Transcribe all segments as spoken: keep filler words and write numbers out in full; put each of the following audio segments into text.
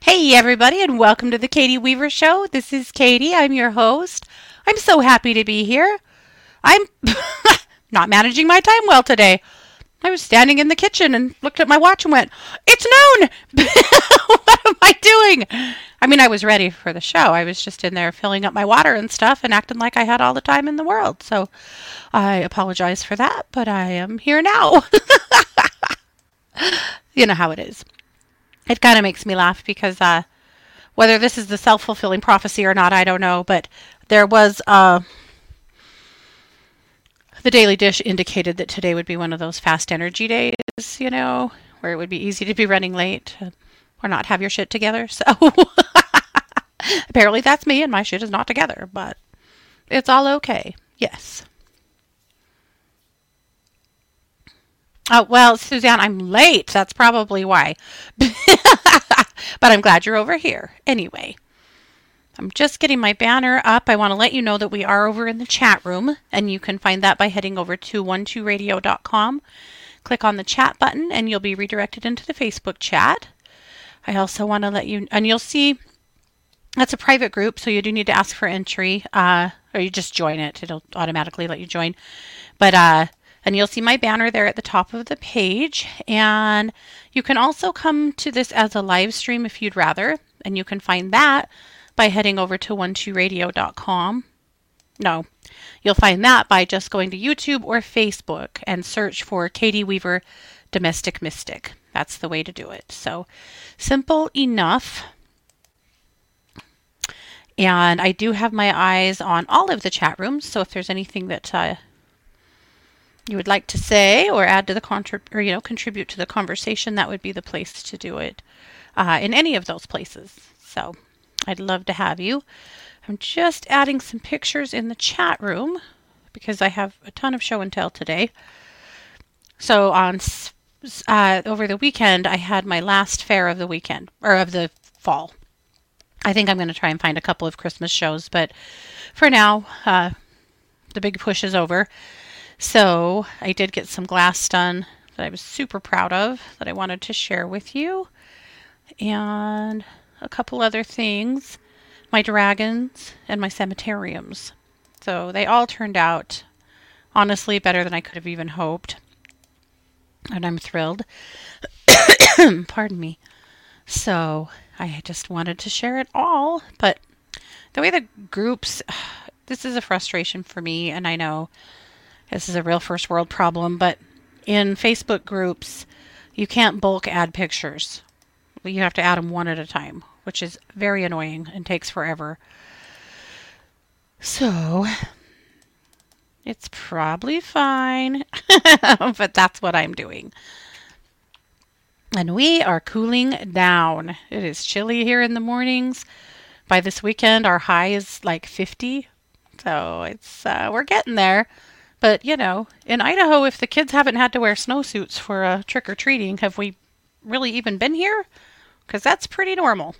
Hey, everybody, and welcome to the Katie Weaver Show. This is Katie. I'm your host. I'm so happy to be here. I'm not managing my time well today. I was standing in the kitchen and looked at my watch and went, "It's noon! What am I doing?" I mean, I was ready for the show. I was just in there filling up my water and stuff and acting like I had all the time in the world. So I apologize for that, but I am here now. You know how it is. It kind of makes me laugh because uh, whether this is the self-fulfilling prophecy or not, I don't know. But there was uh, the Daily Dish indicated that today would be one of those fast energy days, you know, where it would be easy to be running late uh, or not have your shit together. So apparently that's me and my shit is not together, but it's all okay. Yes. Oh, well, Suzanne, I'm late. That's probably why. But I'm glad you're over here. Anyway, I'm just getting my banner up. I want to let you know that we are over in the chat room, and you can find that by heading over to one two radio dot com. Click on the chat button, and you'll be redirected into the Facebook chat. I also want to let you, and you'll see that's a private group, so you do need to ask for entry, uh, or you just join it. It'll automatically let you join. But, uh, and you'll see my banner there at the top of the page. And you can also come to this as a live stream if you'd rather. And you can find that by heading over to one two radio dot com. No, you'll find that by just going to YouTube or Facebook and search for Katie Weaver Domestic Mystic. That's the way to do it. So simple enough. And I do have my eyes on all of the chat rooms. So if there's anything that uh, you would like to say or add to the contrib- or you know contribute to the conversation, that would be the place to do it uh, in any of those places. So I'd love to have you. I'm just adding some pictures in the chat room because I have a ton of show and tell today. So on uh, over the weekend, I had my last fair of the weekend or of the fall. I think I'm going to try and find a couple of Christmas shows, but for now, uh, the big push is over. So I did get some glass done that I was super proud of that I wanted to share with you. And a couple other things, my dragons and my cemeteriums. So they all turned out, honestly, better than I could have even hoped. And I'm thrilled. Pardon me. So I just wanted to share it all. But the way the groups, this is a frustration for me, and I know this is a real first world problem, but in Facebook groups, you can't bulk add pictures. You have to add them one at a time, which is very annoying and takes forever. So, it's probably fine, but that's what I'm doing. And we are cooling down. It is chilly here in the mornings. By this weekend, our high is like fifty. So, it's uh, we're getting there. But, you know, in Idaho, if the kids haven't had to wear snowsuits for uh, trick-or-treating, have we really even been here? Because that's pretty normal.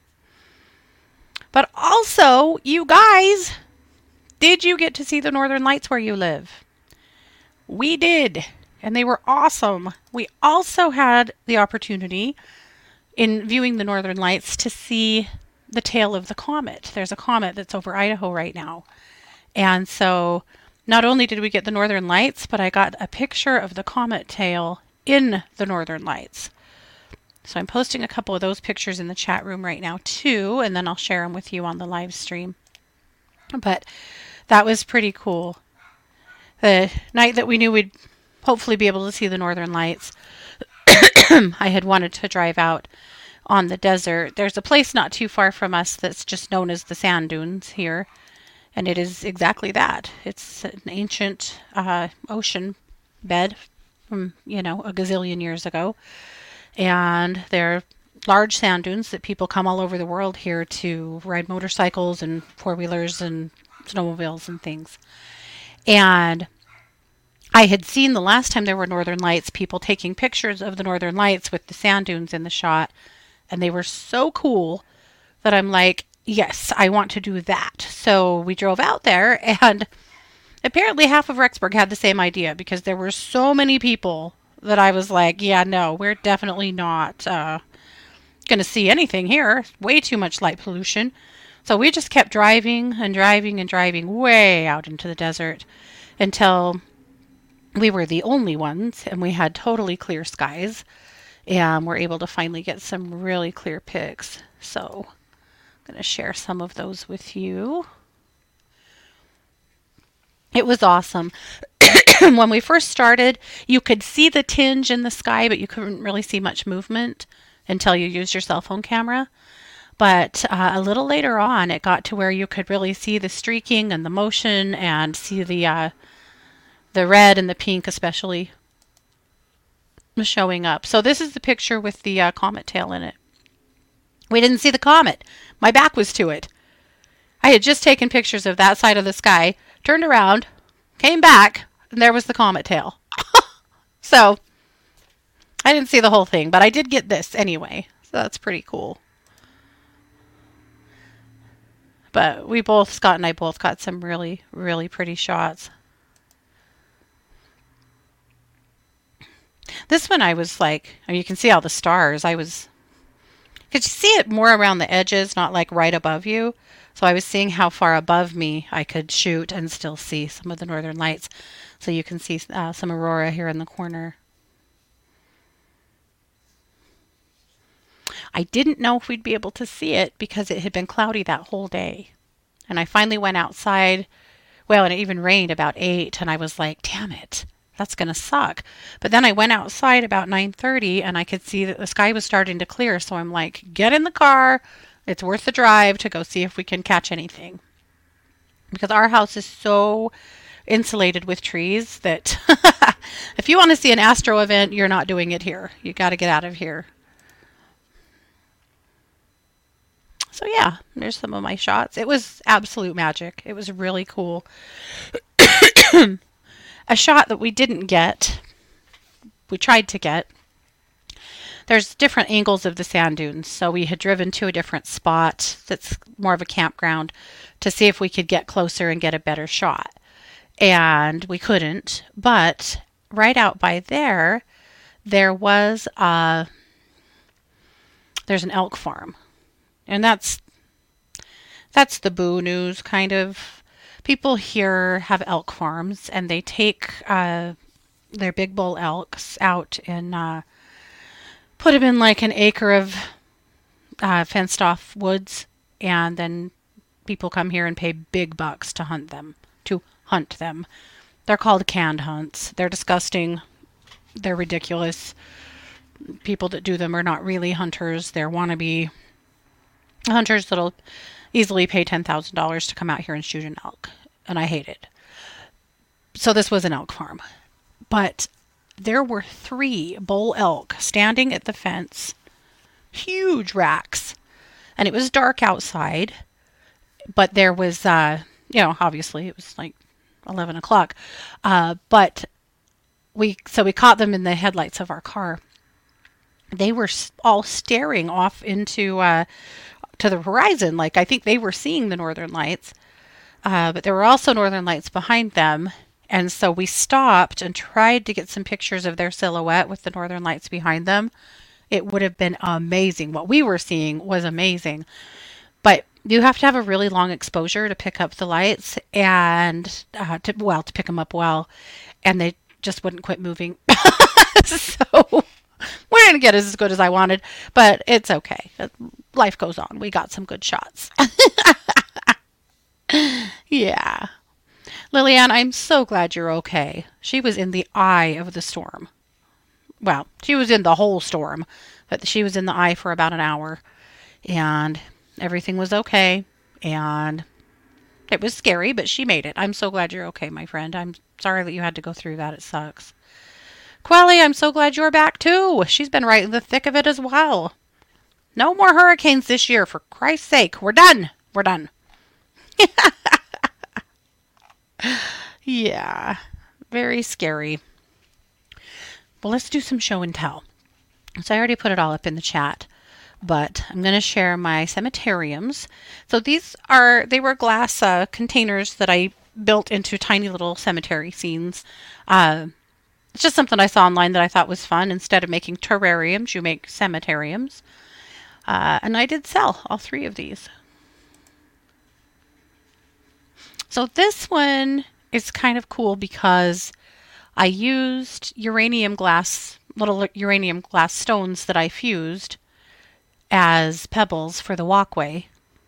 But also, you guys, did you get to see the Northern Lights where you live? We did, and they were awesome. We also had the opportunity, in viewing the Northern Lights, to see the tail of the comet. There's a comet that's over Idaho right now. And so not only did we get the Northern Lights, but I got a picture of the comet tail in the Northern Lights. So I'm posting a couple of those pictures in the chat room right now too, and then I'll share them with you on the live stream. But that was pretty cool. The night that we knew we'd hopefully be able to see the Northern Lights, I had wanted to drive out on the desert. There's a place not too far from us that's just known as the Sand Dunes here. And it is exactly that. It's an ancient uh, ocean bed from, you know, a gazillion years ago. And they're large sand dunes that people come all over the world here to ride motorcycles and four-wheelers and snowmobiles and things. And I had seen the last time there were Northern Lights, people taking pictures of the Northern Lights with the sand dunes in the shot. And they were so cool that I'm like, yes, I want to do that. So we drove out there, and apparently half of Rexburg had the same idea because there were so many people that I was like, yeah, no, we're definitely not uh, going to see anything here. Way too much light pollution. So we just kept driving and driving and driving way out into the desert until we were the only ones and we had totally clear skies and we're able to finally get some really clear pics. So I'm going to share some of those with you. It was awesome. When we first started, you could see the tinge in the sky, but you couldn't really see much movement until you used your cell phone camera. But uh, a little later on, it got to where you could really see the streaking and the motion and see the uh, the red and the pink especially showing up. So this is the picture with the uh, comet tail in it. We didn't see the comet. My back was to it. I had just taken pictures of that side of the sky, turned around, came back, and there was the comet tail. So I didn't see the whole thing, but I did get this anyway. So that's pretty cool. But we both, Scott and I both got some really, really pretty shots. This one I was like, I mean, you can see all the stars. I was, could you see it more around the edges, not like right above you? So I was seeing how far above me I could shoot and still see some of the northern lights. So you can see uh, some aurora here in the corner. I didn't know if we'd be able to see it because it had been cloudy that whole day. And I finally went outside. Well, and it even rained about eight. And I was like, damn it, that's going to suck. But then I went outside about nine thirty and I could see that the sky was starting to clear. So I'm like, get in the car. It's worth the drive to go see if we can catch anything. Because our house is so insulated with trees that if you want to see an astro event, you're not doing it here. You got to get out of here. So yeah, there's some of my shots. It was absolute magic. It was really cool. A shot that we didn't get, we tried to get. There's different angles of the sand dunes. So we had driven to a different spot that's more of a campground to see if we could get closer and get a better shot. And we couldn't. But right out by there, there was a, there's an elk farm. And that's that's the boo news, kind of. People here have elk farms, and they take uh, their big bull elks out and uh, put them in like an acre of uh, fenced-off woods, and then people come here and pay big bucks to hunt them. To hunt them, they're called canned hunts. They're disgusting. They're ridiculous. People that do them are not really hunters. They're wannabe hunters that'll easily pay ten thousand dollars to come out here and shoot an elk. And I hate it. So this was an elk farm. But there were three bull elk standing at the fence. Huge racks. And it was dark outside. But there was, uh, you know, obviously it was like eleven o'clock. Uh, but we, so we caught them in the headlights of our car. They were all staring off into... Uh, to the horizon. Like, I think they were seeing the northern lights, uh, but there were also northern lights behind them. And so we stopped and tried to get some pictures of their silhouette with the northern lights behind them. It would have been amazing. What we were seeing was amazing, but you have to have a really long exposure to pick up the lights and uh, to, well, to pick them up well. And they just wouldn't quit moving. So we didn't get as good as I wanted, but it's okay. Life goes on. We got some good shots. Yeah. Lillian, I'm so glad you're okay. She was in the eye of the storm. Well, she was in the whole storm, but she was in the eye for about an hour, and everything was okay, and it was scary, but she made it. I'm so glad you're okay, my friend. I'm sorry that you had to go through that. It sucks. Quelly, I'm so glad you're back too. She's been right in the thick of it as well. No more hurricanes this year, for Christ's sake. We're done. We're done. Yeah, very scary. Well, let's do some show and tell. So I already put it all up in the chat, but I'm going to share my cemeteriums. So these are, they were glass uh, containers that I built into tiny little cemetery scenes. Uh, it's just something I saw online that I thought was fun. Instead of making terrariums, you make cemeteriums. Uh, and I did sell all three of these. So this one is kind of cool because I used uranium glass, little uranium glass stones that I fused as pebbles for the walkway.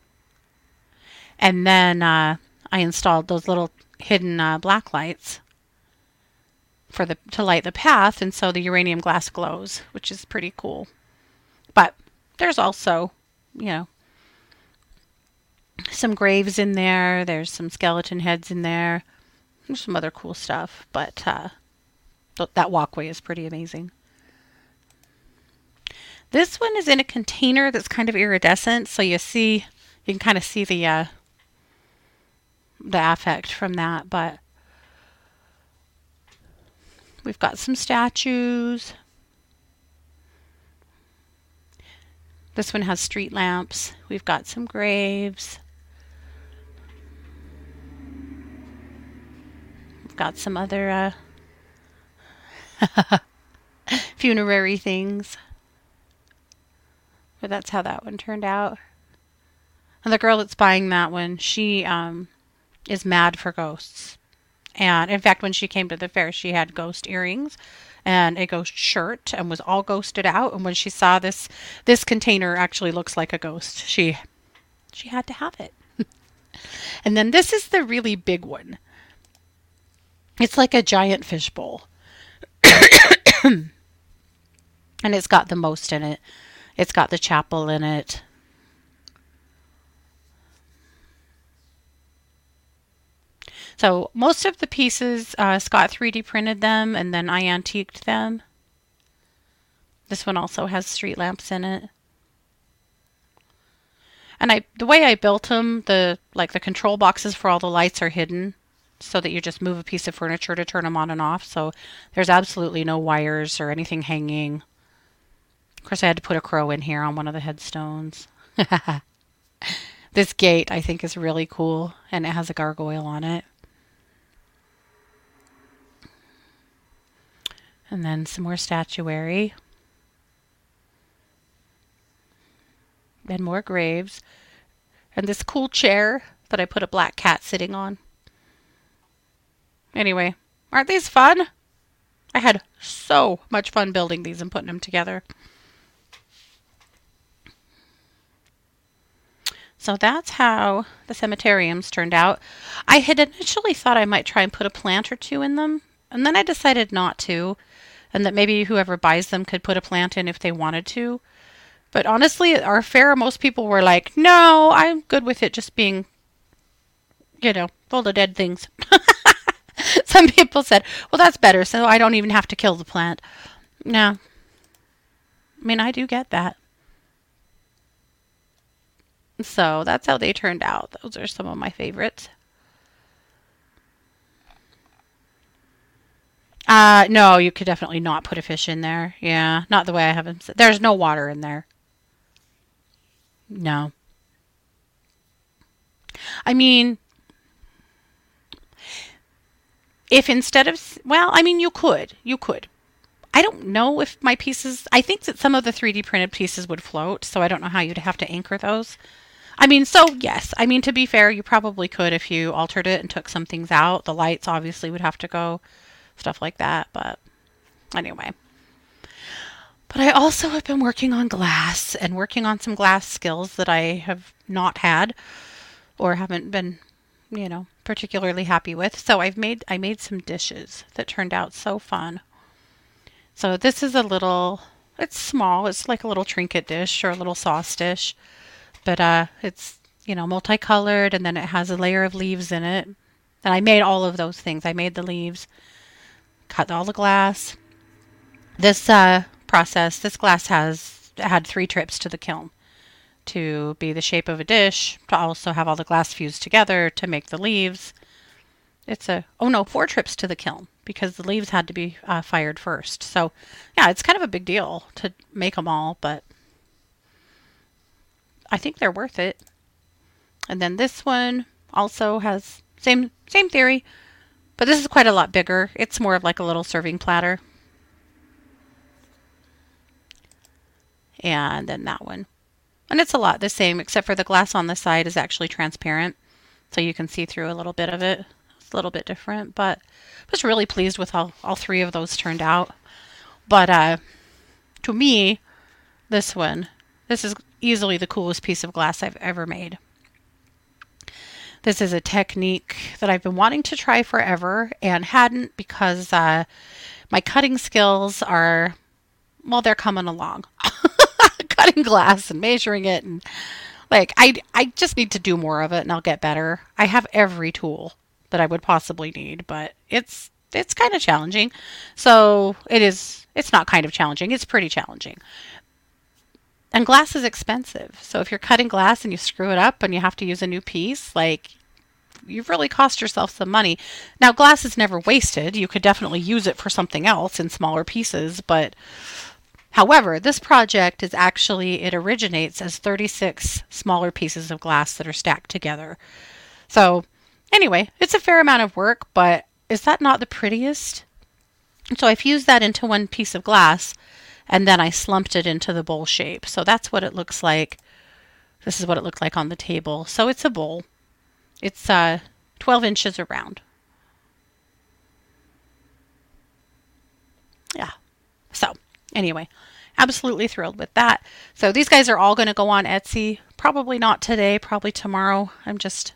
And then uh, I installed those little hidden uh, black lights for the to light the path, and so the uranium glass glows, which is pretty cool. But there's also, you know, some graves in there. There's some skeleton heads in there. There's some other cool stuff, but uh, th- that walkway is pretty amazing. This one is in a container that's kind of iridescent, so you see, you can kind of see the uh, the effect from that. But we've got some statues. This one has street lamps. We've got some graves. We've got some other uh, funerary things. But that's how that one turned out. And the girl that's buying that one, she um, is mad for ghosts. And in fact, when she came to the fair, she had ghost earrings and a ghost shirt and was all ghosted out. And when she saw this, this container actually looks like a ghost. She, she had to have it. And then this is the really big one. It's like a giant fishbowl. And it's got the most in it. It's got the chapel in it. So most of the pieces, uh, Scott three D printed them and then I antiqued them. This one also has street lamps in it. And I, the way I built them, the like the control boxes for all the lights are hidden, so that you just move a piece of furniture to turn them on and off. So there's absolutely no wires or anything hanging. Of course, I had to put a crow in here on one of the headstones. This gate, I think, is really cool, and it has a gargoyle on it. And then some more statuary. And more graves. And this cool chair that I put a black cat sitting on. Anyway, aren't these fun? I had so much fun building these and putting them together. So that's how the cemeteriums turned out. I had initially thought I might try and put a plant or two in them, and then I decided not to, and that maybe whoever buys them could put a plant in if they wanted to. But honestly, at our fair, most people were like, no, I'm good with it just being, you know, full of dead things. Some people said, well, that's better, so I don't even have to kill the plant. No. I mean, I do get that. So that's how they turned out. Those are some of my favorites. Uh, no, you could definitely not put a fish in there. Yeah, not the way I have them. There's no water in there. No. I mean, if instead of, well, I mean, you could. You could. I don't know if my pieces, I think that some of the three D printed pieces would float, so I don't know how you'd have to anchor those. I mean, so yes, I mean, to be fair, you probably could if you altered it and took some things out. The lights obviously would have to go, stuff like that, but anyway. But I also have been working on glass and working on some glass skills that I have not had or haven't been, you know, particularly happy with. So I've made, I made some dishes that turned out so fun. So this is a little, it's small, it's like a little trinket dish or a little sauce dish. But uh, it's, you know, multicolored, and then it has a layer of leaves in it. And I made all of those things. I made the leaves, cut all the glass. This uh, process, this glass has had three trips to the kiln to be the shape of a dish, to also have all the glass fused together to make the leaves. It's a, oh no, four trips to the kiln because the leaves had to be uh, fired first. So yeah, it's kind of a big deal to make them all, but I think they're worth it. And then this one also has same same theory, but this is quite a lot bigger. It's more of like a little serving platter. And then that one. And it's a lot the same, except for the glass on the side is actually transparent, so you can see through a little bit of it. It's a little bit different, but I was really pleased with how all three of those turned out. But uh, to me, this one, this is easily the coolest piece of glass I've ever made. This is a technique that I've been wanting to try forever and hadn't because uh, my cutting skills are, well, they're coming along. Cutting glass and measuring it, and like I, I just need to do more of it and I'll get better. I have every tool that I would possibly need, but it's it's kind of challenging. So it is, it's not kind of challenging, it's pretty challenging. And glass is expensive. So if you're cutting glass and you screw it up and you have to use a new piece, like you've really cost yourself some money. Now, glass is never wasted. You could definitely use it for something else in smaller pieces, but however, this project is actually, it originates as thirty-six smaller pieces of glass that are stacked together. So anyway, it's a fair amount of work, but is that not the prettiest? So I fused that into one piece of glass and then I slumped it into the bowl shape. So that's what it looks like. This is what it looked like on the table. So it's a bowl. It's uh, twelve inches around. Yeah. So anyway, absolutely thrilled with that. So these guys are all going to go on Etsy. Probably not today, probably tomorrow. I'm just,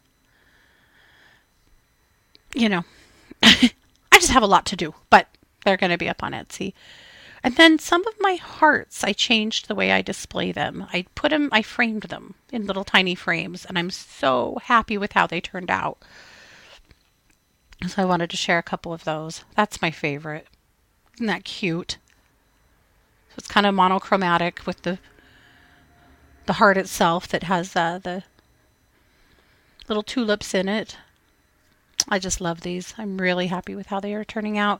you know, I just have a lot to do, but they're going to be up on Etsy. And then some of my hearts, I changed the way I display them. I put them, I framed them in little tiny frames, and I'm so happy with how they turned out. So I wanted to share a couple of those. That's my favorite. Isn't that cute? So it's kind of monochromatic with the the heart itself that has uh, the little tulips in it. I just love these. I'm really happy with how they are turning out.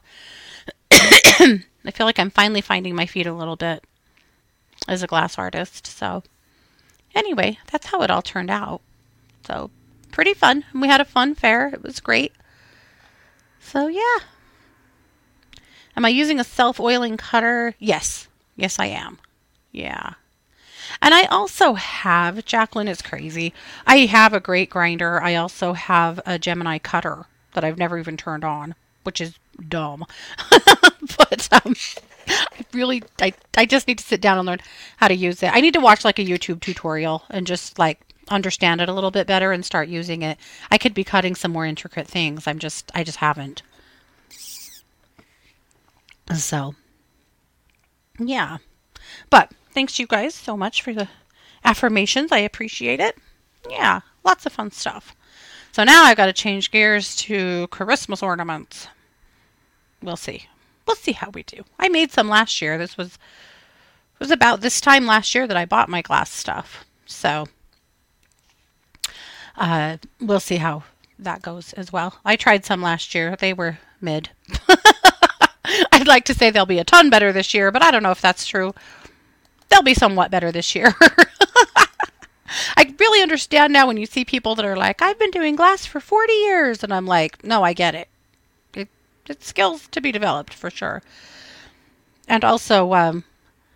I feel like I'm finally finding my feet a little bit as a glass artist. So anyway, that's how it all turned out. So pretty fun. We had a fun fair. It was great. So yeah. Am I using a self-oiling cutter? Yes. Yes, I am. Yeah. And I also have, Jacqueline is crazy, I have a grate grinder. I also have a Gemini cutter that I've never even turned on, which is dumb. But um, I really, I, I just need to sit down and learn how to use it. I need to watch like a YouTube tutorial and just like understand it a little bit better and start using it. I could be cutting some more intricate things. I'm just, I just haven't. So, yeah. But thanks you guys so much for the affirmations. I appreciate it. Yeah, lots of fun stuff. So now I've got to change gears to Christmas ornaments. We'll see. We'll see how we do. I made some last year. This was was about this time last year that I bought my glass stuff. So uh, we'll see how that goes as well. I tried some last year. They were mid. I'd like to say they'll be a ton better this year, but I don't know if that's true. They'll be somewhat better this year. I really understand now when you see people that are like, I've been doing glass for forty years. And I'm like, no, I get it. it it's skills to be developed for sure. And also, um,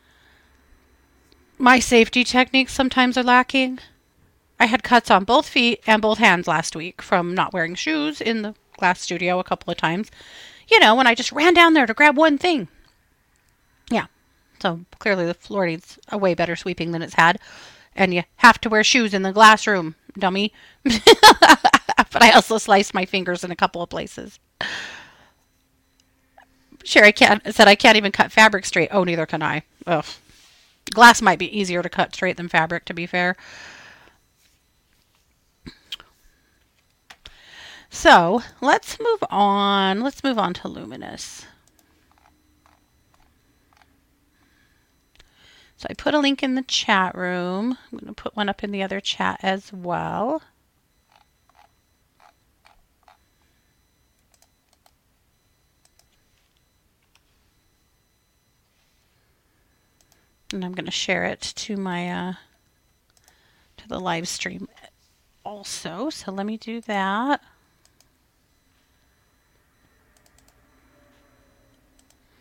my safety techniques sometimes are lacking. I had cuts on both feet and both hands last week from not wearing shoes in the glass studio a couple of times. You know, when I just ran down there to grab one thing. Yeah. So clearly the floor needs a way better sweeping than it's had. And you have to wear shoes in the glass room, dummy. But I also sliced my fingers in a couple of places. Sherry can't, said I can't even cut fabric straight. Oh, neither can I. Ugh. Glass might be easier to cut straight than fabric, to be fair. So let's move on. Let's move on to Luminous. So I put a link in the chat room. I'm going to put one up in the other chat as well. And I'm going to share it to my uh, to the live stream also. So let me do that.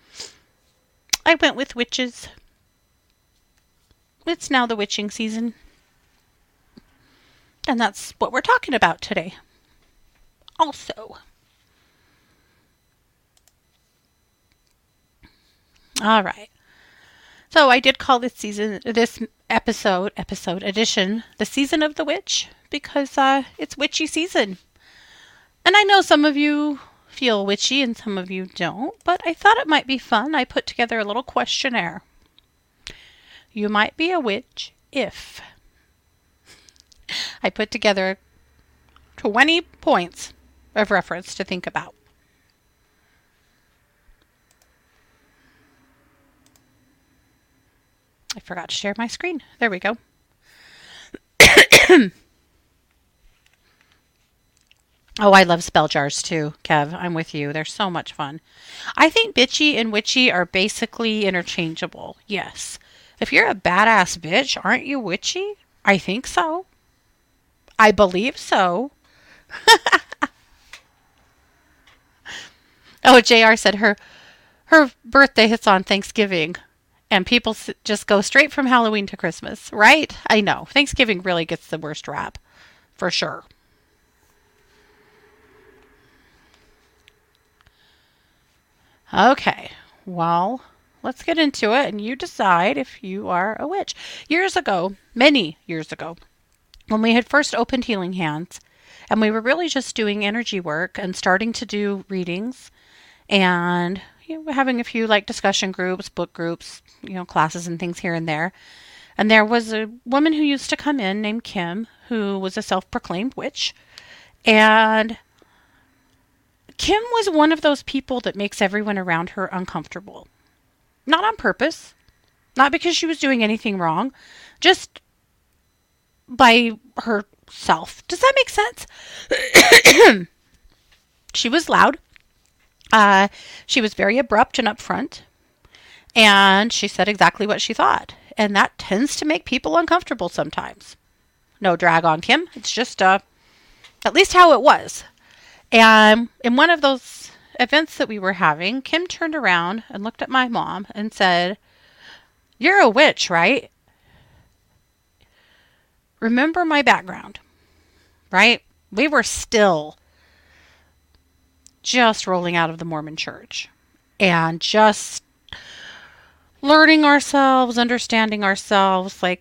I went with witches. It's now the witching season. And that's what we're talking about today. Also, all right. So I did call this season, this episode, episode edition, the season of the witch because uh, it's witchy season. And I know some of you feel witchy and some of you don't, but I thought it might be fun. I put together a little questionnaire. You might be a witch if I put together twenty points of reference to think about. I forgot to share my screen. There we go. Oh, I love spell jars too, Kev. I'm with you. They're so much fun. I think bitchy and witchy are basically interchangeable. Yes. If you're a badass bitch, aren't you witchy? I think so. I believe so. Oh, J R said her her birthday hits on Thanksgiving. And people just go straight from Halloween to Christmas, right? I know. Thanksgiving really gets the worst rap, for sure. Okay, well, let's get into it and you decide if you are a witch. Years ago, many years ago, when we had first opened Healing Hands, and we were really just doing energy work and starting to do readings and you know, having a few like discussion groups, book groups, you know, classes and things here and there. And there was a woman who used to come in named Kim, who was a self-proclaimed witch. And Kim was one of those people that makes everyone around her uncomfortable. Not on purpose, not because she was doing anything wrong, just by herself. Does that make sense? She was loud. Uh, she was very abrupt and upfront, and she said exactly what she thought, and that tends to make people uncomfortable sometimes. No drag on Kim. It's just uh, at least how it was. And in one of those events that we were having, Kim turned around and looked at my mom and said, "You're a witch, right? Remember my background, right? We were still just rolling out of the Mormon church and just learning ourselves, understanding ourselves. Like,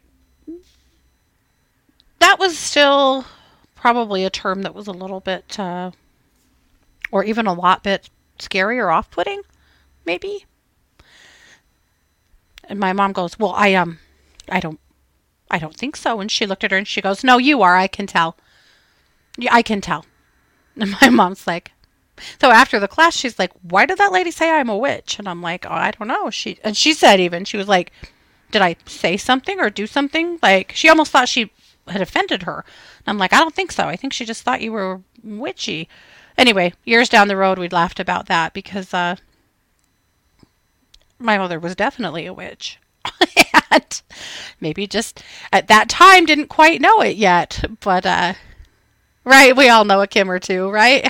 that was still probably a term that was a little bit, uh, or even a lot bit scary or off-putting, maybe." And my mom goes, "Well, I, um, I don't, I don't think so." And she looked at her and she goes, "No, you are. I can tell. Yeah, I can tell." And my mom's like, so after the class, she's like, "Why did that lady say I'm a witch?" And I'm like, "Oh, I don't know." She and she said even she was like, "Did I say something or do something?" Like she almost thought she had offended her. And I'm like, "I don't think so. I think she just thought you were witchy." Anyway, years down the road, we'd laughed about that because uh, my mother was definitely a witch, and maybe just at that time didn't quite know it yet. But uh, right, we all know a Kim or two, right?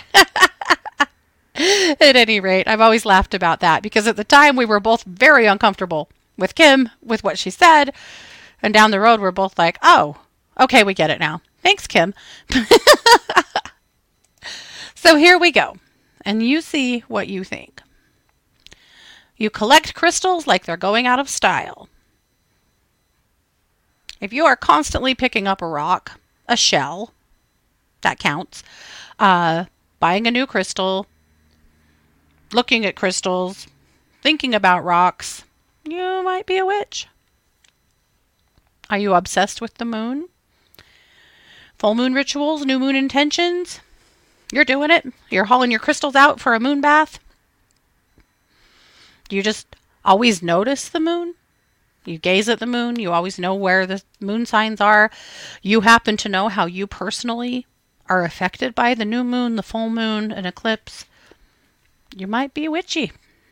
At any rate, I've always laughed about that because at the time we were both very uncomfortable with Kim, with what she said. And down the road, we're both like, "Oh, okay, we get it now. Thanks, Kim." So here we go. And you see what you think. You collect crystals like they're going out of style. If you are constantly picking up a rock, a shell, that counts, uh, buying a new crystal, looking at crystals, thinking about rocks, you might be a witch. Are you obsessed with the moon? Full moon rituals, new moon intentions? You're doing it. You're hauling your crystals out for a moon bath. Do you just always notice the moon? You gaze at the moon. You always know where the moon signs are. You happen to know how you personally are affected by the new moon, the full moon, an eclipse. You might be witchy.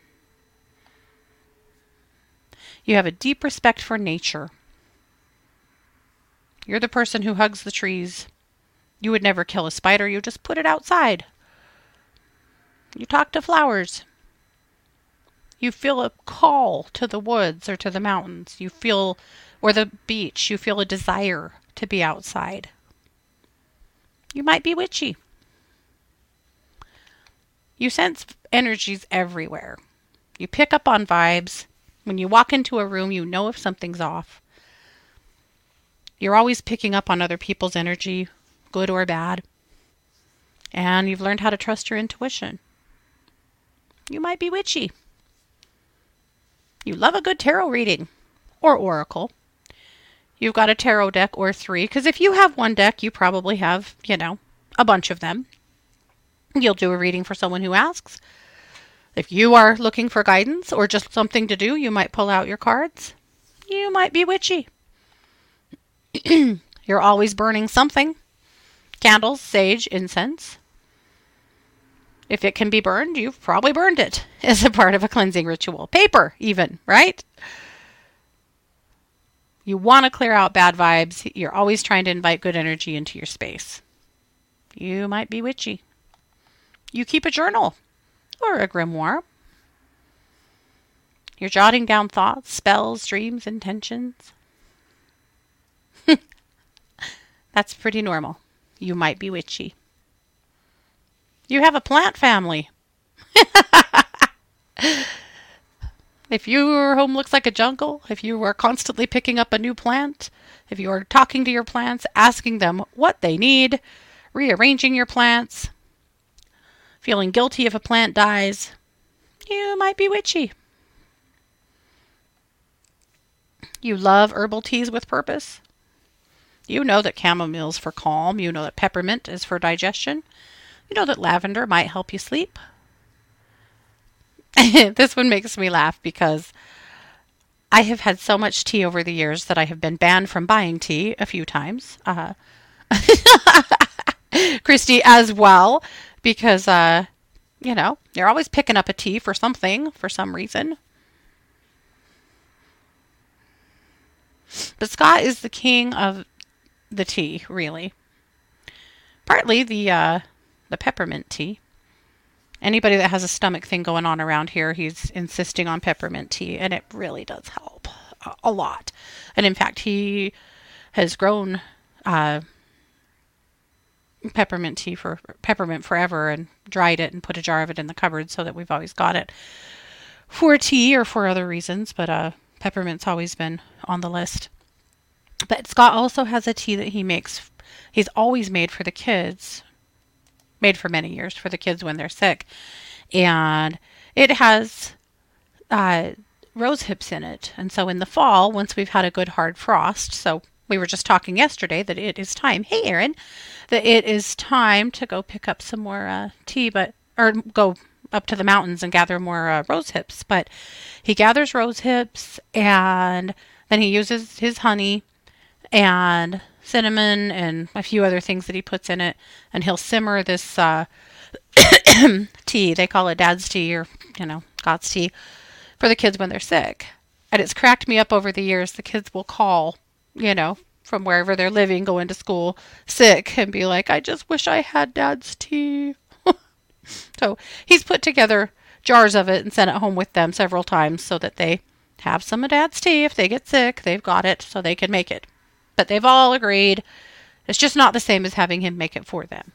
You have a deep respect for nature. You're the person who hugs the trees. You would never kill a spider. You just put it outside. You talk to flowers. You feel a call to the woods or to the mountains. You feel, or the beach, you feel a desire to be outside. You might be witchy. You sense energies everywhere. You pick up on vibes. When you walk into a room, you know if something's off. You're always picking up on other people's energy, good or bad. And you've learned how to trust your intuition. You might be witchy. You love a good tarot reading or oracle. You've got a tarot deck or three, because if you have one deck, you probably have, you know, a bunch of them. You'll do a reading for someone who asks. If you are looking for guidance or just something to do, you might pull out your cards. You might be witchy. You're always burning something. Candles, sage, incense. If it can be burned, you've probably burned it as a part of a cleansing ritual. Paper, even, right? You want to clear out bad vibes. You're always trying to invite good energy into your space. You might be witchy. You keep a journal or a grimoire. You're jotting down thoughts, spells, dreams, intentions. That's pretty normal. You might be witchy. You have a plant family. If your home looks like a jungle, if you are constantly picking up a new plant, if you are talking to your plants, asking them what they need, rearranging your plants, feeling guilty if a plant dies, you might be witchy. You love herbal teas with purpose. You know that chamomile is for calm. You know that peppermint is for digestion. You know that lavender might help you sleep. This one makes me laugh because I have had so much tea over the years that I have been banned from buying tea a few times. Uh, Christy as well, because, uh, you know, you're always picking up a tea for something, for some reason. But Scott is the king of the tea, really. Partly the uh, the peppermint tea. Anybody that has a stomach thing going on around here, he's insisting on peppermint tea, and it really does help a, a lot. And in fact, he has grown uh, peppermint tea for peppermint forever and dried it and put a jar of it in the cupboard so that we've always got it for tea or for other reasons. But uh, peppermint's always been on the list. But Scott also has a tea that he makes. He's always made for the kids. Made for many years for the kids when they're sick. And it has uh, rose hips in it. And so in the fall, once we've had a good hard frost, so we were just talking yesterday that it is time, hey Erin, that it is time to go pick up some more uh, tea, but or go up to the mountains and gather more uh, rose hips. But he gathers rose hips and then he uses his honey and cinnamon and a few other things that he puts in it, and he'll simmer this uh, tea. They call it Dad's tea or, you know, God's tea for the kids when they're sick. And it's cracked me up over the years. The kids will call, you know, from wherever they're living, going to school, sick, and be like, I just wish I had Dad's tea. So he's put together jars of it and sent it home with them several times so that they have some of Dad's tea. If they get sick, they've got it so they can make it. But they've all agreed it's just not the same as having him make it for them.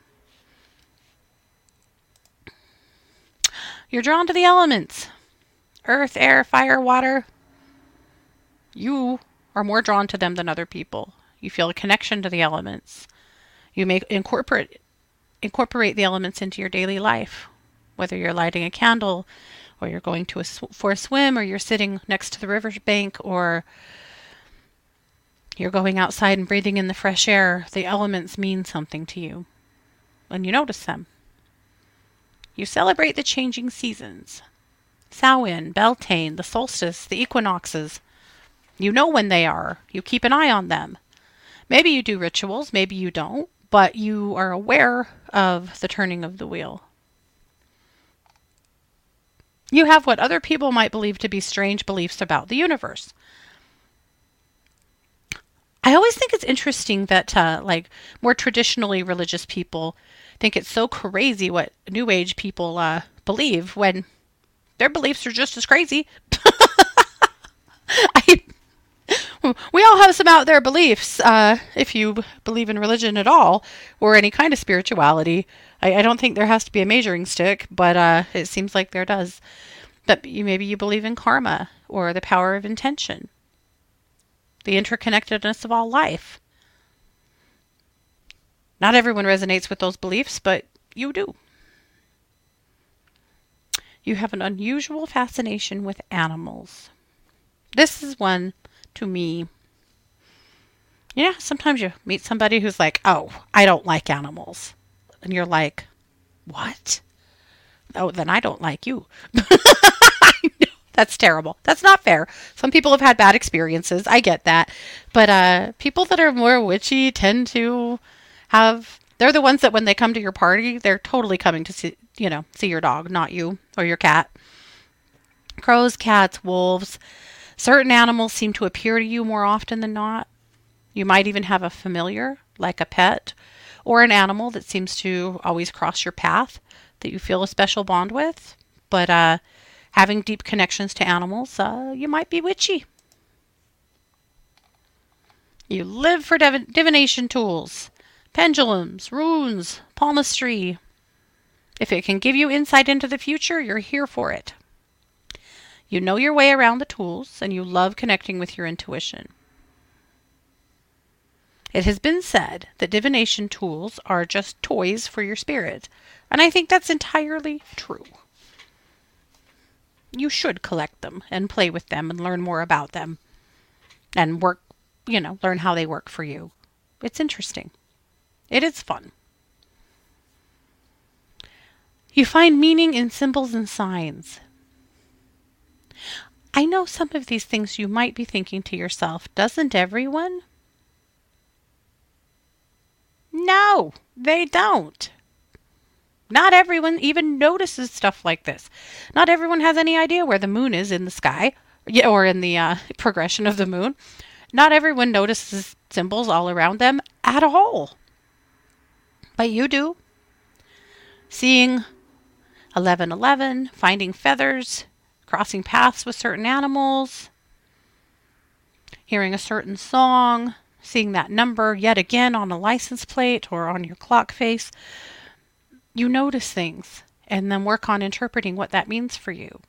You're drawn to the elements. Earth, air, fire, water. You are more drawn to them than other people. You feel a connection to the elements. You may incorporate incorporate the elements into your daily life. Whether you're lighting a candle, or you're going to a sw- for a swim, or you're sitting next to the riverbank, or you're going outside and breathing in the fresh air, the elements mean something to you. And you notice them. You celebrate the changing seasons. Samhain, Beltane, the solstice, the equinoxes. You know when they are. You keep an eye on them. Maybe you do rituals, maybe you don't, but you are aware of the turning of the wheel. You have what other people might believe to be strange beliefs about the universe. I always think it's interesting that uh, like more traditionally religious people think it's so crazy what New Age people uh, believe when their beliefs are just as crazy. I, We all have some out there beliefs, uh, if you believe in religion at all, or any kind of spirituality. I, I don't think there has to be a measuring stick, but uh, it seems like there does. But you, maybe you believe in karma, or the power of intention, the interconnectedness of all life. Not everyone resonates with those beliefs, but you do. You have an unusual fascination with animals. This is one, to me. You know, sometimes you meet somebody who's like, oh, I don't like animals. And you're like, what? Oh, then I don't like you. That's terrible. That's not fair. Some people have had bad experiences. I get that. But uh, people that are more witchy tend to have, they're the ones that when they come to your party, they're totally coming to see, you know, see your dog, not you or your cat. Crows, cats, wolves, certain animals seem to appear to you more often than not. You might even have a familiar, like a pet, or an animal that seems to always cross your path that you feel a special bond with. But uh, having deep connections to animals, uh, you might be witchy. You live for div- divination tools, pendulums, runes, palmistry. If it can give you insight into the future, you're here for it. You know your way around the tools, and you love connecting with your intuition. It has been said that divination tools are just toys for your spirit, and I think that's entirely true. You should collect them and play with them and learn more about them and work, you know, learn how they work for you. It's interesting. It is fun. You find meaning in symbols and signs. I know some of these things you might be thinking to yourself, doesn't everyone? No, they don't. Not everyone even notices stuff like this. Not everyone has any idea where the moon is in the sky, or in the uh, progression of the moon. Not everyone notices symbols all around them at all. But you do. Seeing eleven eleven, finding feathers, crossing paths with certain animals, hearing a certain song, seeing that number yet again on a license plate or on your clock face. You notice things and then work on interpreting what that means for you.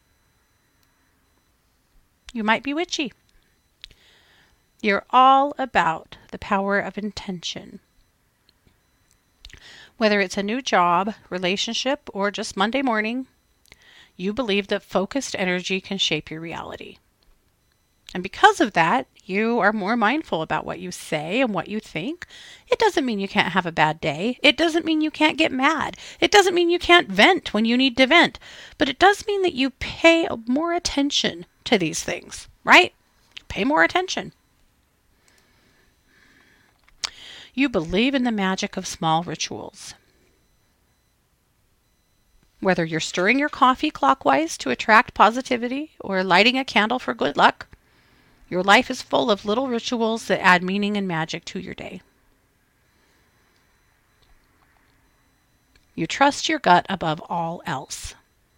You might be witchy. You're all about the power of intention. Whether it's a new job, relationship, or just Monday morning, you believe that focused energy can shape your reality. And because of that, you are more mindful about what you say and what you think. It doesn't mean you can't have a bad day. It doesn't mean you can't get mad. It doesn't mean you can't vent when you need to vent. But it does mean that you pay more attention to these things, right? Pay more attention. You believe in the magic of small rituals. Whether you're stirring your coffee clockwise to attract positivity or lighting a candle for good luck, your life is full of little rituals that add meaning and magic to your day. You trust your gut above all else.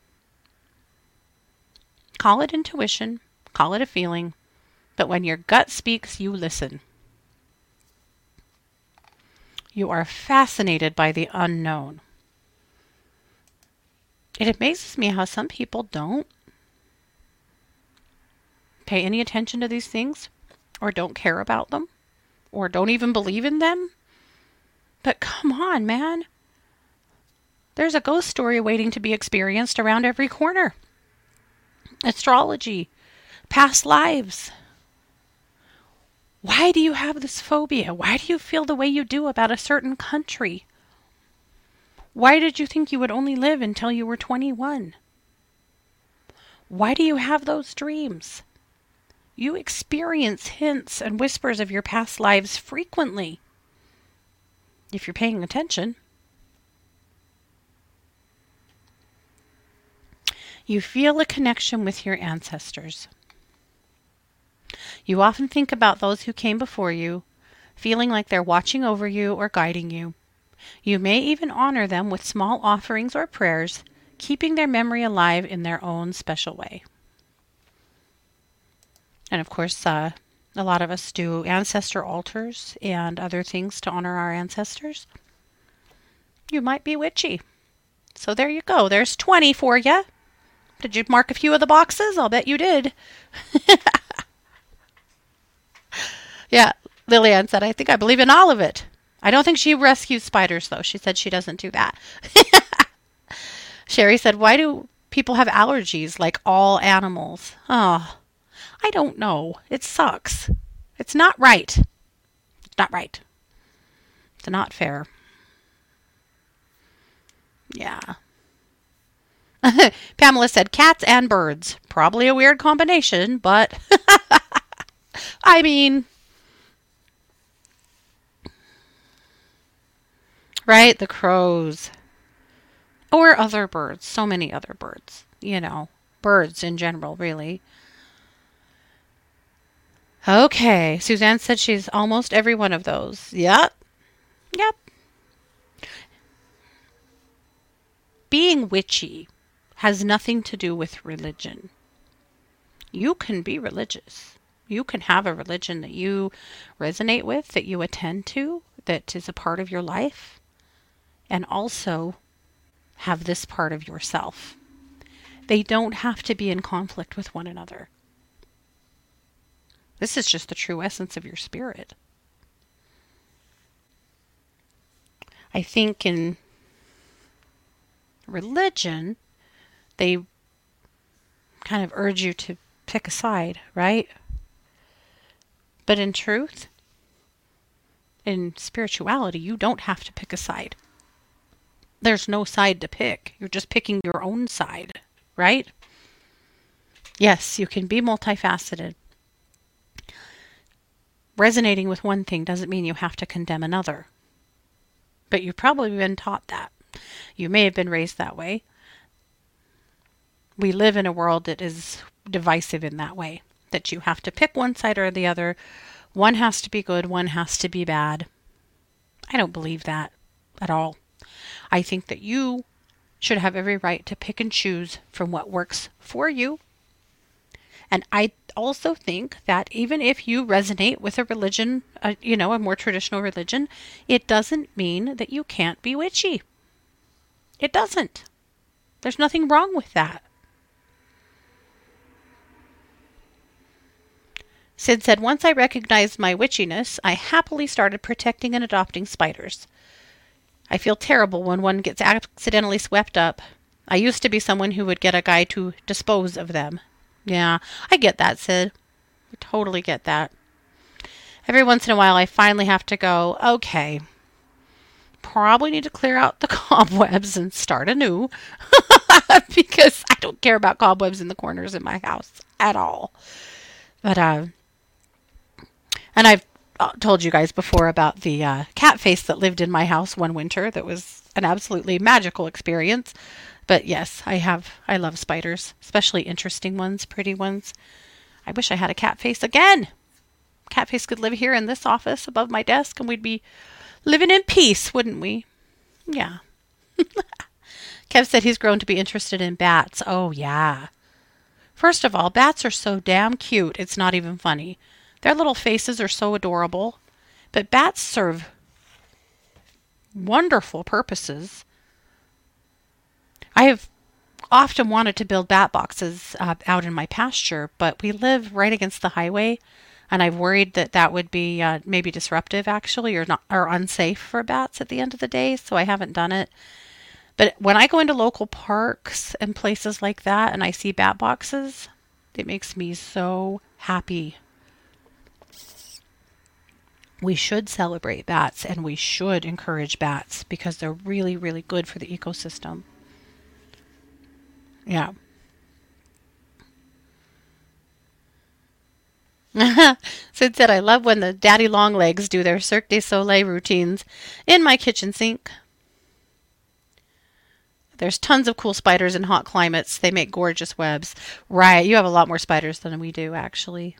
Call it intuition, call it a feeling, but when your gut speaks, you listen. You are fascinated by the unknown. It amazes me how some people don't pay any attention to these things, or don't care about them, or don't even believe in them. But come on, man. There's a ghost story waiting to be experienced around every corner. Astrology, past lives. Why do you have this phobia? Why do you feel the way you do about a certain country? Why did you think you would only live until you were twenty-one? Why do you have those dreams? You experience hints and whispers of your past lives frequently, if you're paying attention. You feel a connection with your ancestors. You often think about those who came before you, feeling like they're watching over you or guiding you. You may even honor them with small offerings or prayers, keeping their memory alive in their own special way. And of course, uh, A lot of us do ancestor altars and other things to honor our ancestors. You might be witchy. So there you go. There's twenty for you. Did you mark a few of the boxes? I'll bet you did. Yeah, Lillian said, I think I believe in all of it. I don't think she rescues spiders, though. She said she doesn't do that. Sherry said, why do people have allergies like all animals? Oh, I don't know. It sucks. It's not right. It's not right. It's not fair. Yeah. Pamela said, cats and birds. Probably a weird combination, but I mean, right? The crows. Or other birds. So many other birds. You know, birds in general, really. Okay. Suzanne said she's almost every one of those. Yep. Yep. Being witchy has nothing to do with religion. You can be religious. You can have a religion that you resonate with, that you attend to, that is a part of your life, and also have this part of yourself. They don't have to be in conflict with one another. This is just the true essence of your spirit. I think in religion, they kind of urge you to pick a side, right? But in truth, in spirituality, you don't have to pick a side. There's no side to pick. You're just picking your own side, right? Yes, you can be multifaceted. Resonating with one thing doesn't mean you have to condemn another. But you've probably been taught that. You may have been raised that way. We live in a world that is divisive in that way, that you have to pick one side or the other. One has to be good, one has to be bad. I don't believe that at all. I think that you should have every right to pick and choose from what works for you. And I also think that even if you resonate with a religion, uh, you know, a more traditional religion, it doesn't mean that you can't be witchy. It doesn't. There's nothing wrong with that. Sid said, once I recognized my witchiness, I happily started protecting and adopting spiders. I feel terrible when one gets accidentally swept up. I used to be someone who would get a guy to dispose of them. Yeah, I get that, Sid. I totally get that. Every once in a while, I finally have to go, okay, probably need to clear out the cobwebs and start anew. Because I don't care about cobwebs in the corners in my house at all. But, uh, and I've told you guys before about the uh, cat face that lived in my house one winter. That was an absolutely magical experience. But yes, I have, I love spiders, especially interesting ones, pretty ones. I wish I had a cat face again. Cat face could live here in this office above my desk and we'd be living in peace, wouldn't we? Yeah. Kev said he's grown to be interested in bats. Oh, yeah. First of all, bats are so damn cute, it's not even funny. Their little faces are so adorable. But bats serve wonderful purposes. I have often wanted to build bat boxes uh, out in my pasture, but we live right against the highway, and I've worried that that would be uh, maybe disruptive, actually, or not, or unsafe for bats at the end of the day, so I haven't done it. But when I go into local parks and places like that and I see bat boxes, it makes me so happy. We should celebrate bats and we should encourage bats because they're really, really good for the ecosystem. Yeah. Sid said, I love when the daddy long legs do their Cirque du Soleil routines in my kitchen sink. There's tons of cool spiders in hot climates. They make gorgeous webs. Right. You have a lot more spiders than we do, actually.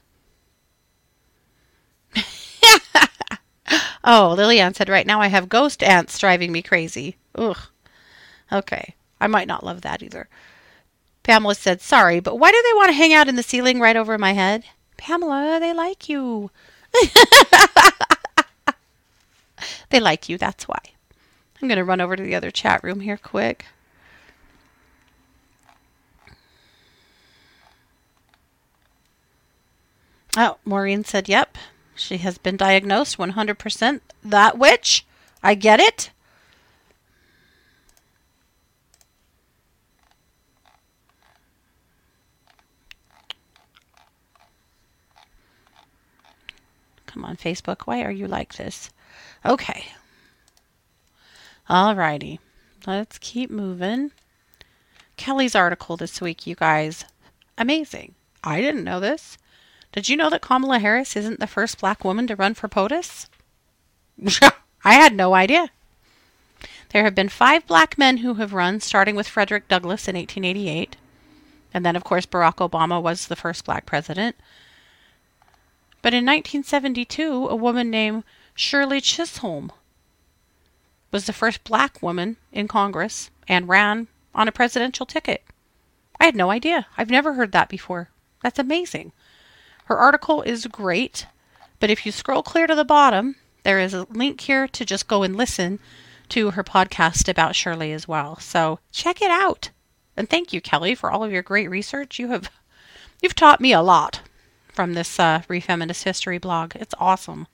Oh, Lillian said, right now I have ghost ants driving me crazy. Ugh. Okay. I might not love that either. Pamela said, sorry, but why do they want to hang out in the ceiling right over my head? Pamela, they like you. They like you, that's why. I'm going to run over to the other chat room here quick. Oh, Maureen said, yep, she has been diagnosed one hundred percent that witch. I get it. Come on, Facebook. Why are you like this? Okay. Alrighty. Let's keep moving. Kelly's article this week, you guys. Amazing. I didn't know this. Did you know that Kamala Harris isn't the first black woman to run for POTUS? I had no idea. There have been five black men who have run, starting with Frederick Douglass in eighteen eighty-eight. And then, of course, Barack Obama was the first black president. But in nineteen seventy-two, a woman named Shirley Chisholm was the first black woman in Congress and ran on a presidential ticket. I had no idea. I've never heard that before. That's amazing. Her article is great, but if you scroll clear to the bottom, there is a link here to just go and listen to her podcast about Shirley as well. So check it out. And thank you, Kelly, for all of your great research. You have, you've taught me a lot from this uh, Refeminist History blog. It's awesome.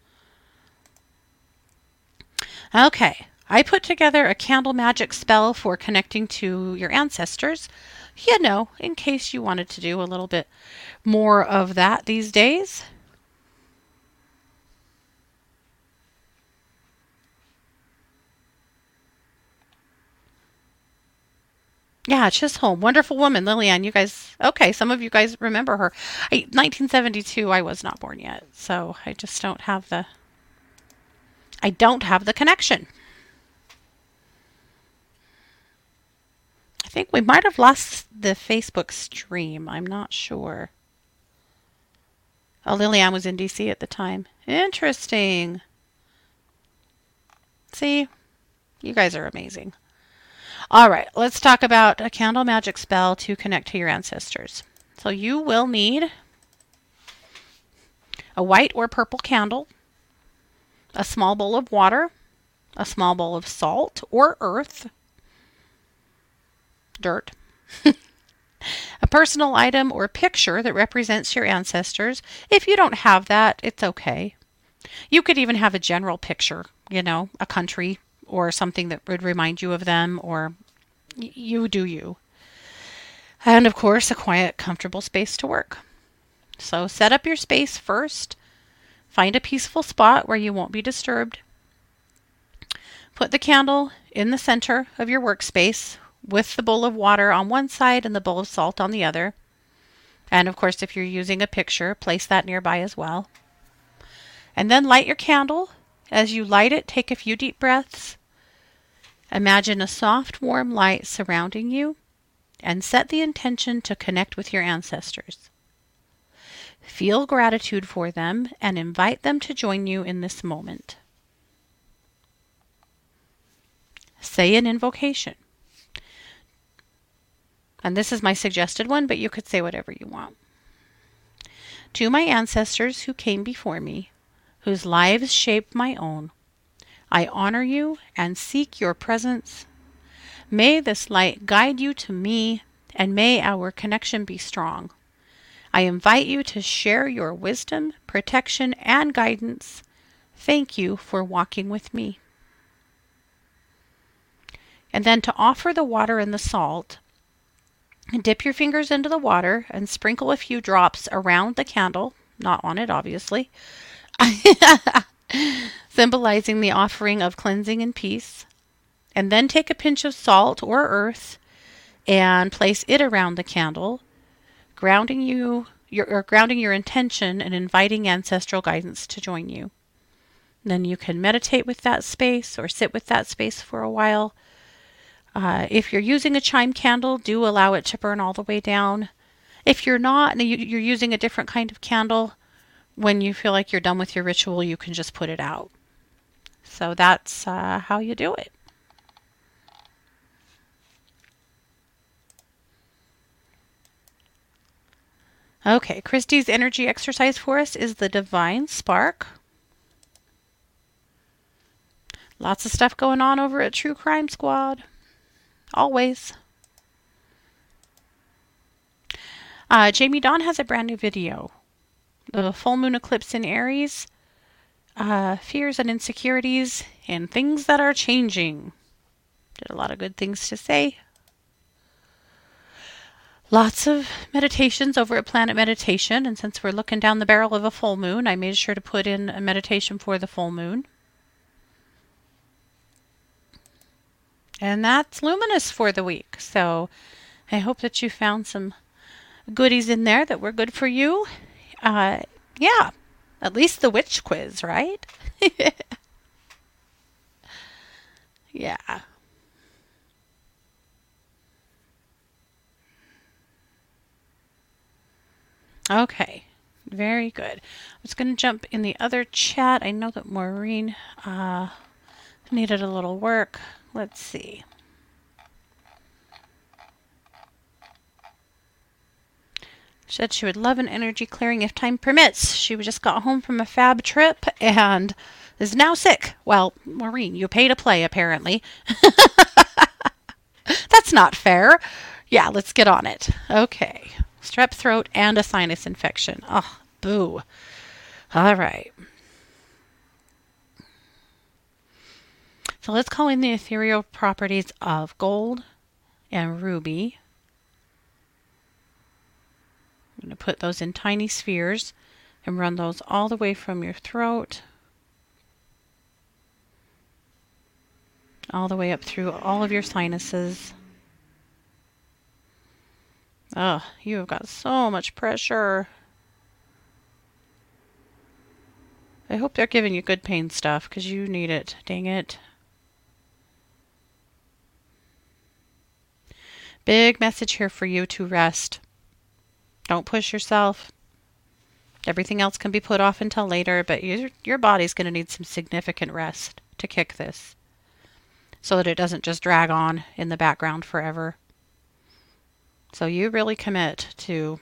Okay, I put together a candle magic spell for connecting to your ancestors. You know, in case you wanted to do a little bit more of that these days. Yeah, Chisholm, wonderful woman, Lillian. You guys, okay, some of you guys remember her. I, nineteen seventy-two, I was not born yet, so I just don't have the, I don't have the connection. I think we might have lost the Facebook stream. I'm not sure. Oh, Lillian was in D C at the time. Interesting. See, you guys are amazing. All right, let's talk about a candle magic spell to connect to your ancestors. So you will need a white or purple candle, a small bowl of water, a small bowl of salt or earth, dirt, a personal item or picture that represents your ancestors. If you don't have that, it's okay. You could even have a general picture, you know, a country or something that would remind you of them, or y- you do you. And of course, a quiet, comfortable space to work. So set up your space first. Find a peaceful spot where you won't be disturbed. Put the candle in the center of your workspace with the bowl of water on one side and the bowl of salt on the other. And of course, if you're using a picture, place that nearby as well. And then light your candle. As you light it, take a few deep breaths. Imagine a soft, warm light surrounding you and set the intention to connect with your ancestors. Feel gratitude for them and invite them to join you in this moment. Say an invocation. And this is my suggested one, but you could say whatever you want. To my ancestors who came before me, whose lives shaped my own, I honor you and seek your presence. May this light guide you to me, and may our connection be strong. I invite you to share your wisdom, protection, and guidance. Thank you for walking with me. And then to offer the water and the salt, dip your fingers into the water and sprinkle a few drops around the candle, not on it, obviously, symbolizing the offering of cleansing and peace. And then take a pinch of salt or earth and place it around the candle, grounding you, your, or grounding your intention and inviting ancestral guidance to join you. Then you can meditate with that space or sit with that space for a while. Uh, if you're using a chime candle, do allow it to burn all the way down. If you're not, and you're using a different kind of candle, when you feel like you're done with your ritual, you can just put it out. So that's uh, how you do it. Okay, Christy's energy exercise for us is the Divine Spark. Lots of stuff going on over at True Crime Squad. Always. Uh, Jamie Dawn has a brand new video. The full moon eclipse in Aries. Uh, fears and insecurities and things that are changing. Did a lot of good things to say. Lots of meditations over at Planet Meditation, and since we're looking down the barrel of a full moon, I made sure to put in a meditation for the full moon. And that's luminous for the week, so I hope that you found some goodies in there that were good for you. Uh, yeah, at least the witch quiz, right? Yeah. Okay, very good. I was going to jump in the other chat. I know that Maureen uh, needed a little work. Let's see. She said she would love an energy clearing if time permits. She just got home from a fab trip and is now sick. Well, Maureen, you pay to play, apparently. That's not fair. Yeah, let's get on it. Okay. Strep throat and a sinus infection. Oh, boo. All right. So let's call in the ethereal properties of gold and ruby. I'm going to put those in tiny spheres and run those all the way from your throat all the way up through all of your sinuses. Oh, you have got so much pressure. I hope they're giving you good pain stuff because you need it. Dang it. Big message here for you to rest. Don't push yourself. Everything else can be put off until later, but your, your body's going to need some significant rest to kick this so that it doesn't just drag on in the background forever. So you really commit to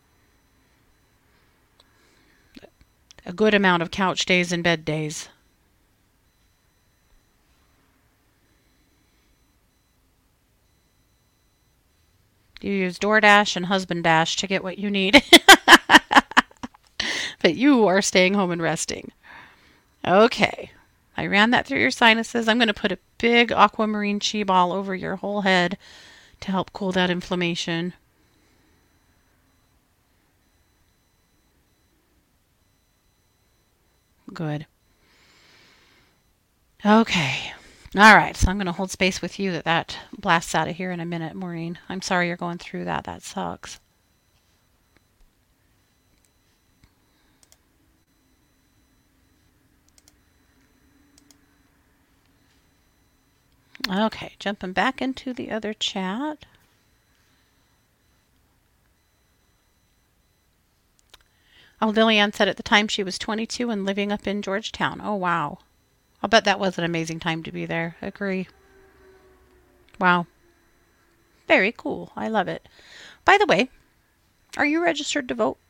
a good amount of couch days and bed days. You use DoorDash and Husband Dash to get what you need. But you are staying home and resting. Okay. I ran that through your sinuses. I'm going to put a big aquamarine chi ball over your whole head to help cool that inflammation. Good. Okay. All right. So I'm going to hold space with you that that blasts out of here in a minute, Maureen. I'm sorry you're going through that. That sucks. Okay, jumping back into the other chat. Oh, Lillian said at the time she was twenty-two and living up in Georgetown. Oh, wow. I'll bet that was an amazing time to be there. Agree. Wow. Very cool. I love it. By the way, are you registered to vote?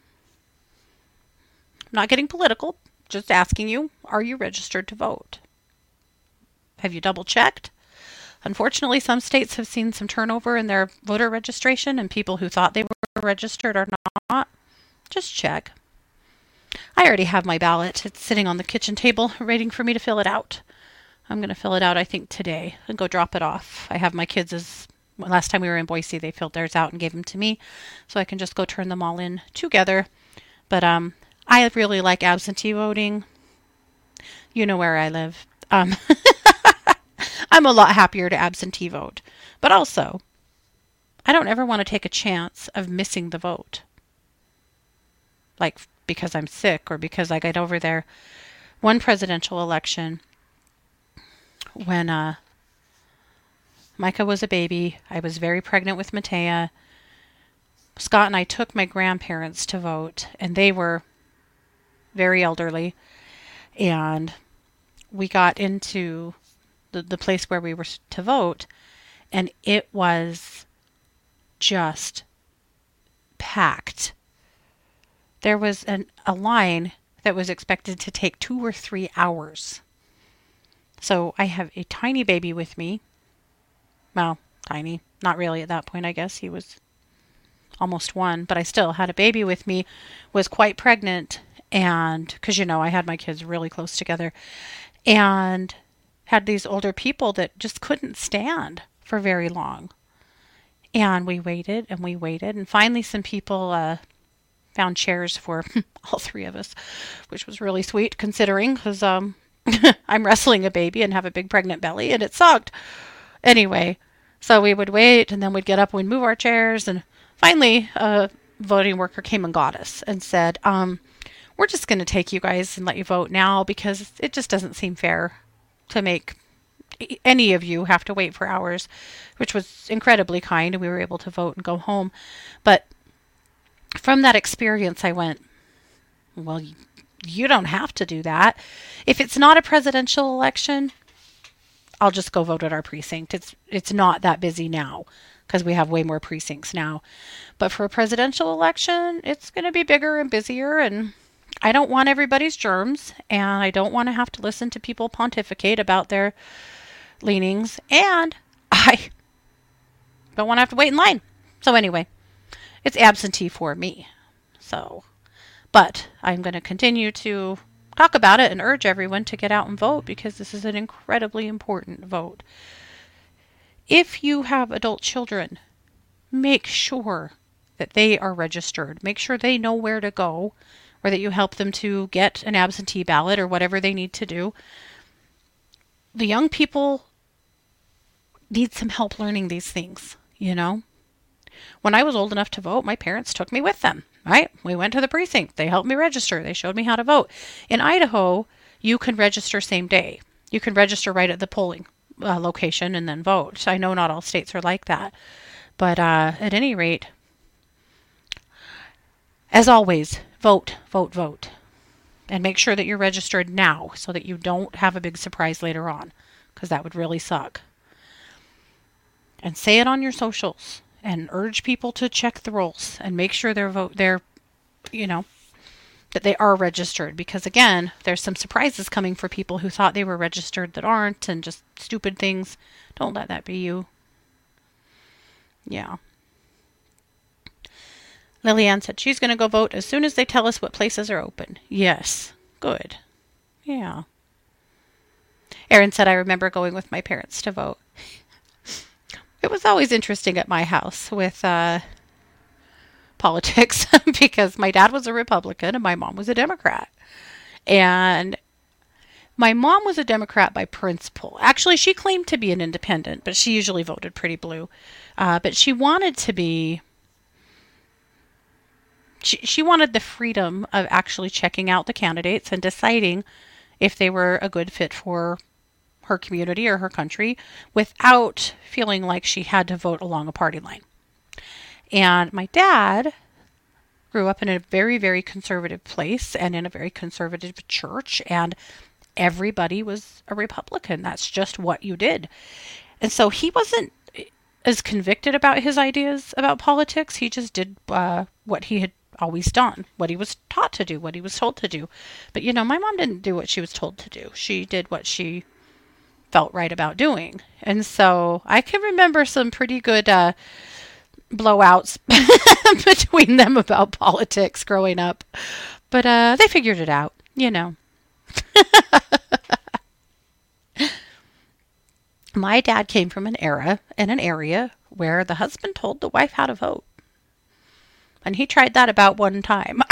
I'm not getting political. Just asking you, are you registered to vote? Have you double checked? Unfortunately, some states have seen some turnover in their voter registration, and people who thought they were registered are not. Just check. I already have my ballot. It's sitting on the kitchen table waiting for me to fill it out. I'm going to fill it out, I think, today and go drop it off. I have my kids as last time we were in Boise, they filled theirs out and gave them to me, so I can just go turn them all in together. But um, I really like absentee voting. You know where I live. Um, I'm a lot happier to absentee vote. But also, I don't ever want to take a chance of missing the vote. Like because I'm sick or because I got over there. One presidential election, when uh, Micah was a baby, I was very pregnant with Matea. Scott and I took my grandparents to vote, and they were very elderly. And we got into the, the place where we were to vote, and it was just packed. there was an, a line that was expected to take two or three hours. So I have a tiny baby with me. Well, tiny. Not really at that point, I guess. He was almost one, but I still had a baby with me, was quite pregnant, and because, you know, I had my kids really close together, and had these older people that just couldn't stand for very long. And we waited and we waited, and finally some people uh, found chairs for all three of us, which was really sweet considering, because um, I'm wrestling a baby and have a big pregnant belly, and it sucked. Anyway, so we would wait, and then we'd get up and we'd move our chairs, and finally a voting worker came and got us and said, um, we're just going to take you guys and let you vote now because it just doesn't seem fair to make any of you have to wait for hours, which was incredibly kind, and we were able to vote and go home. But from that experience, I went, well, you don't have to do that. If it's not a presidential election, I'll just go vote at our precinct. It's it's not that busy now because we have way more precincts now. But for a presidential election, it's going to be bigger and busier, and I don't want everybody's germs, and I don't want to have to listen to people pontificate about their leanings, and I don't want to have to wait in line. So anyway, it's absentee for me. So, but I'm going to continue to talk about it and urge everyone to get out and vote because this is an incredibly important vote. If you have adult children, make sure that they are registered. Make sure they know where to go, or that you help them to get an absentee ballot or whatever they need to do. The young people need some help learning these things, you know. When I was old enough to vote, my parents took me with them, right? We went to the precinct. They helped me register. They showed me how to vote. In Idaho, you can register same day. You can register right at the polling uh, location and then vote. So I know not all states are like that. But uh, at any rate, as always, vote, vote, vote. And make sure that you're registered now so that you don't have a big surprise later on, because that would really suck. And say it on your socials and urge people to check the rolls and make sure they're vote they're you know that they are registered, because again, there's some surprises coming for people who thought they were registered that aren't, and just stupid things. Don't let that be you. Yeah. Lillian said she's going to go vote as soon as they tell us what places are open. Yes. Good. Yeah. Erin said, I remember going with my parents to vote. It was always interesting at my house with uh, politics because my dad was a Republican and my mom was a Democrat. And my mom was a Democrat by principle. Actually, she claimed to be an independent, but she usually voted pretty blue. Uh, but she wanted to be... She, she wanted the freedom of actually checking out the candidates and deciding if they were a good fit for her community or her country without feeling like she had to vote along a party line. And my dad grew up in a very, very conservative place and in a very conservative church, and everybody was a Republican. That's just what you did. And so he wasn't as convicted about his ideas about politics. He just did uh, what he had always done, what he was taught to do, what he was told to do. But, you know, my mom didn't do what she was told to do. She did what she felt right about doing. And so I can remember some pretty good uh, blowouts between them about politics growing up. But uh, they figured it out, you know. My dad came from an era and an area where the husband told the wife how to vote. And he tried that about one time.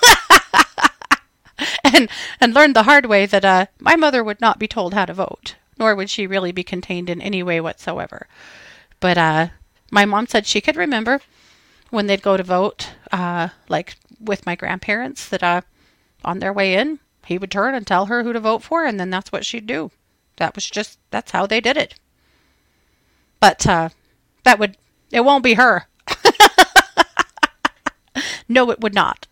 and and learned the hard way that uh, my mother would not be told how to vote, nor would she really be contained in any way whatsoever. But uh, my mom said she could remember when they'd go to vote, uh, like with my grandparents, that uh, on their way in, he would turn and tell her who to vote for, and then that's what she'd do. That was just, that's how they did it. But uh, that would, it won't be her. No, it would not.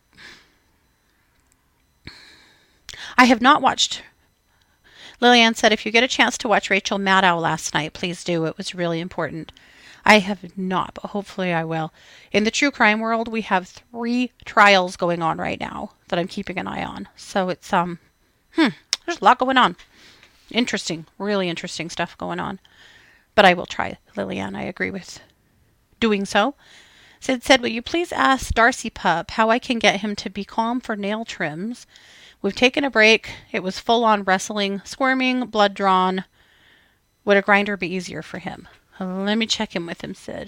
I have not watched. Lillian said, if you get a chance to watch Rachel Maddow last night, please do. It was really important. I have not, but hopefully I will. In the true crime world, we have three trials going on right now that I'm keeping an eye on. So it's um, hmm, there's a lot going on. Interesting, really interesting stuff going on. But I will try, Lillian. I agree with doing so. Sid said, will you please ask Darcy Pup how I can get him to be calm for nail trims? We've taken a break. It was full on wrestling, squirming, blood drawn. Would a grinder be easier for him? Let me check in with him, Sid.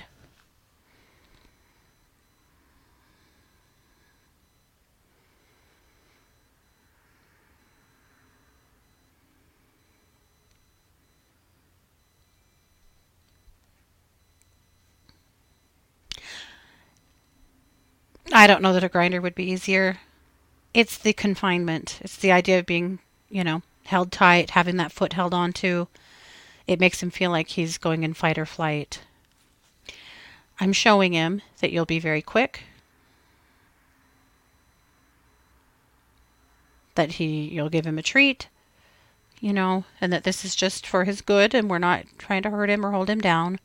I don't know that a grinder would be easier. It's the confinement. It's the idea of being, you know, held tight, having that foot held onto. It makes him feel like he's going in fight or flight. I'm showing him that you'll be very quick, that he you'll give him a treat, you know, and that this is just for his good and we're not trying to hurt him or hold him down.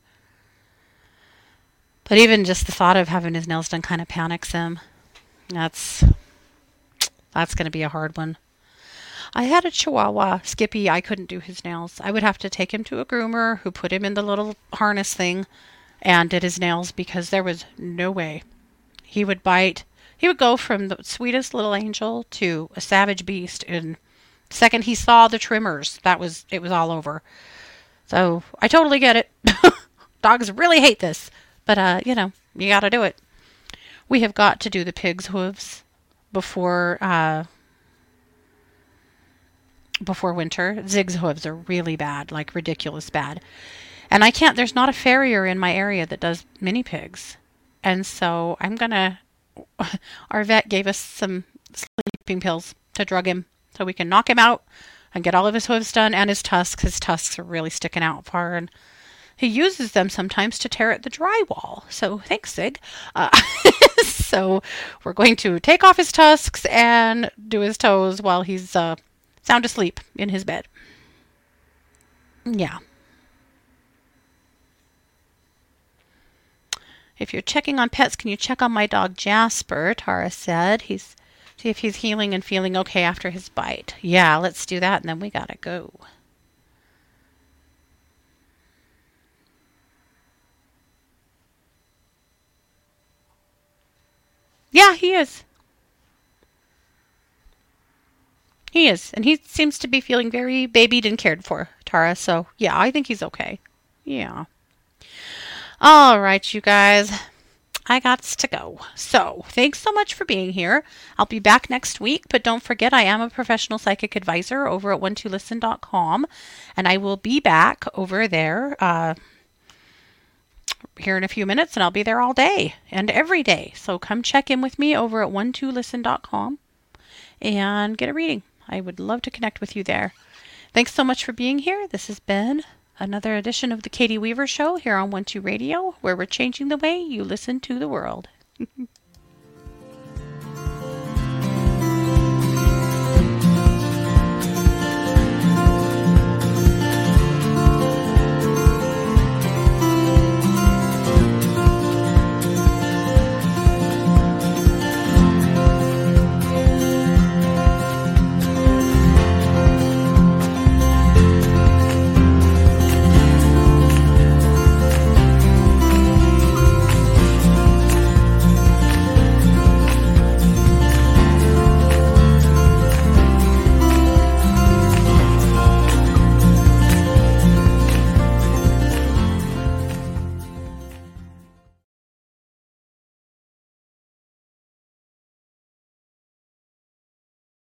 But even just the thought of having his nails done kind of panics him. That's that's going to be a hard one. I had a Chihuahua, Skippy. I couldn't do his nails. I would have to take him to a groomer who put him in the little harness thing and did his nails because there was no way. He would bite. He would go from the sweetest little angel to a savage beast. And the second he saw the trimmers, that was it was all over. So I totally get it. Dogs really hate this. But, uh, you know, you got to do it. We have got to do the pig's hooves before uh, before winter. Zig's hooves are really bad, like ridiculous bad. And I can't, there's not a farrier in my area that does mini pigs. And so I'm going to, our vet gave us some sleeping pills to drug him so we can knock him out and get all of his hooves done and his tusks. His tusks are really sticking out far, and he uses them sometimes to tear at the drywall. So thanks, Zig. Uh, so we're going to take off his tusks and do his toes while he's uh, sound asleep in his bed. Yeah. If you're checking on pets, can you check on my dog Jasper? Tara said. He's see if he's healing and feeling okay after his bite. Yeah, let's do that, and then we gotta go. Yeah, he is. He is. And he seems to be feeling very babied and cared for, Tara. So, yeah, I think he's okay. Yeah. All right, you guys. I got to go. So, thanks so much for being here. I'll be back next week, but don't forget I am a professional psychic advisor over at one two listen dot com, and I will be back over there uh, here in a few minutes, and I'll be there all day and every day. So come check in with me over at one two listen dot com and get a reading. I would love to connect with you there. Thanks so much for being here. This has been another edition of the Katie Weaver Show here on one two Radio, where we're changing the way you listen to the world.